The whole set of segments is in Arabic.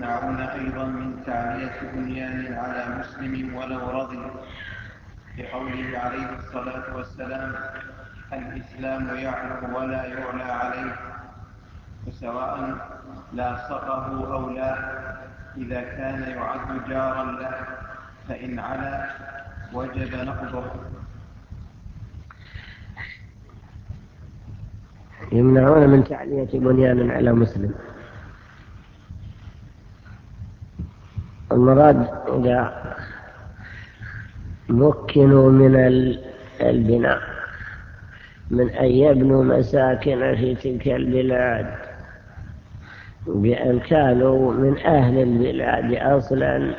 ويمنعون أيضا من تعلية بنيان على مسلم ولو رضي، لقوله عليه الصلاة والسلام: الإسلام يعلو ولا يعلى عليه، وسواء لاصقه أو لا، إذا كان يعد جارا له، فإن علا وجب نقضه. يمنعون من تعلية بنيان على مسلم. المراد إذا مكنوا من البناء من أن يبنوا مساكن في تلك البلاد بأن كانوا من أهل البلاد أصلا،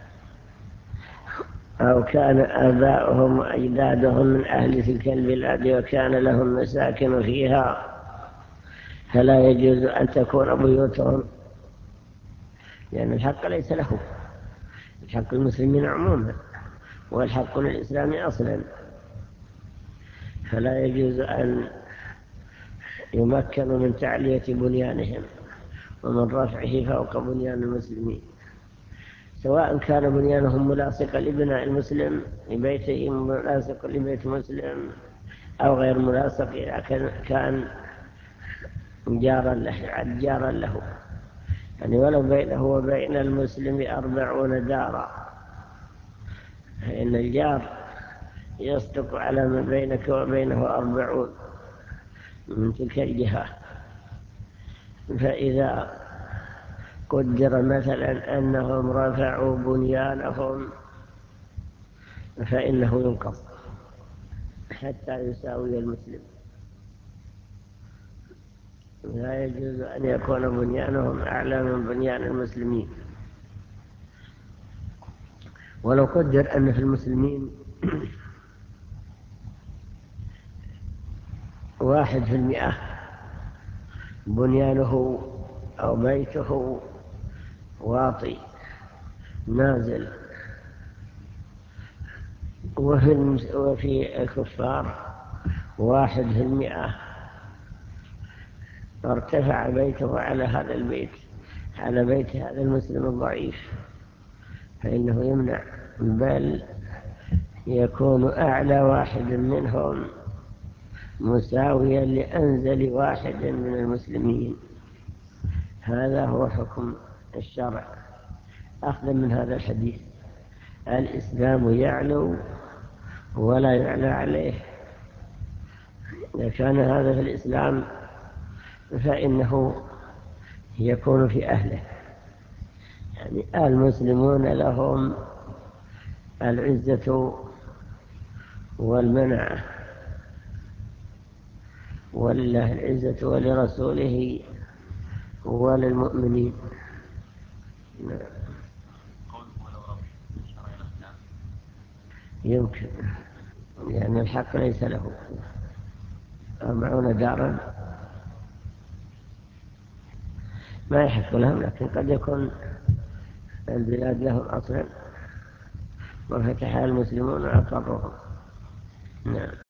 أو كان آباؤهم وأجدادهم من أهل تلك البلاد وكان لهم مساكن فيها، فلا يجوز أن تكون بيوتهم، لأن الحق ليس له، الحق المسلمين عموما والحق للإسلام أصلا، فلا يجوز أن يمكنوا من تعلية بنيانهم ومن رفعه فوق بنيان المسلمين، سواء كان بنيانهم ملاصقا لبناء المسلم لبيته ملاصق لبيت مسلم أو غير ملاصق، لكن كان جارا له، يعني ولو بينه وبين المسلم 40 دارا، فإن الجار يصدق على ما بينك وبينه 40 من تلك الجهة. فإذا قدر مثلا أنهم رفعوا بنيانهم فإنه ينقض حتى يساوي المسلم، لا يجوز أن يكون بنيانهم أعلى من بنيان المسلمين. ولو قدر أن في المسلمين 1% بنيانه أو بيته واطي نازل، وفي الكفار 1% ارتفع بيته على هذا البيت، على بيت هذا المسلم الضعيف، فإنه يمنع، بل يكون أعلى واحد منهم مساويا لأنزل واحد من المسلمين. هذا هو حكم الشرع أخذا من هذا الحديث: الإسلام يعلو ولا يعلى عليه. إذا كان هذا في الإسلام فإنه يكون في أهله، يعني المسلمون لهم العزة والمنعة، ولله العزة ولرسوله وللمؤمنين. يمكن، لأن الحق ليس له 40 دارا ما يحق لهم، لكن قد يكون البلاد لهم أصلا وفتحها المسلمون وأقرهم. نعم.